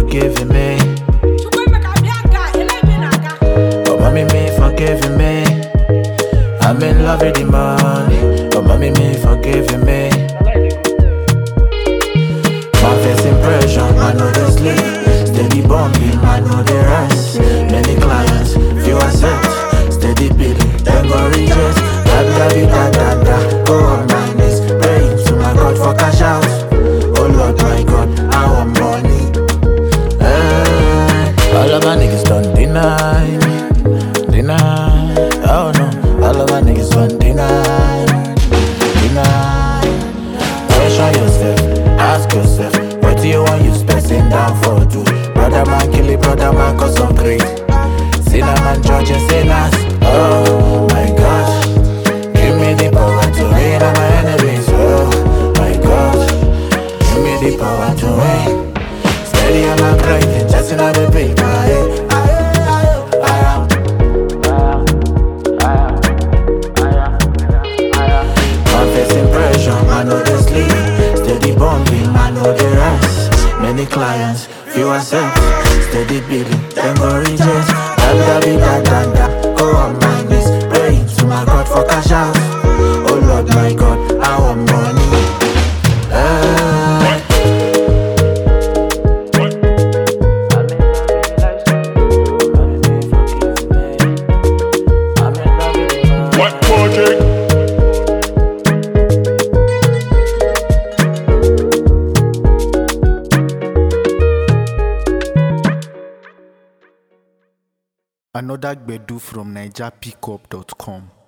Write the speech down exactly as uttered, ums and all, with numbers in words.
forgiving me. Oh, mommy, me forgiving me. I'm in love with the money. Oh, mommy, me forgiving me. My first impression, I know they sleep. Steady bumping, I know they rest. Many clients, few accept. Steady billing, then go reject. Da da da da da. Go on my knees, praying to my God for cash out. Oh Lord, my God, I want money. Hey, all of my niggas don't deny me, deny. Oh no, all of my niggas don't deny, deny. Question yourself, ask yourself, what do you want you spending down for? Do brother man kill it, brother man cause of greed. Sinner man judging sinners. Oh my God, give me the power to reign on my enemies. Oh my God, give me the power to reign. Steady on my grinding, just another paper. Hey, I am, I am, I am, I am. My first impression, I know they sleep. Steady bombing, I know they rest. Many clients, few accept. Steady billing, then go reject. Da da da da da. Go on my knees, praying to my God for cash out. Oh Lord, my God, I want money. Hey. What project? Another Gbedu from Niger Pickup dot com.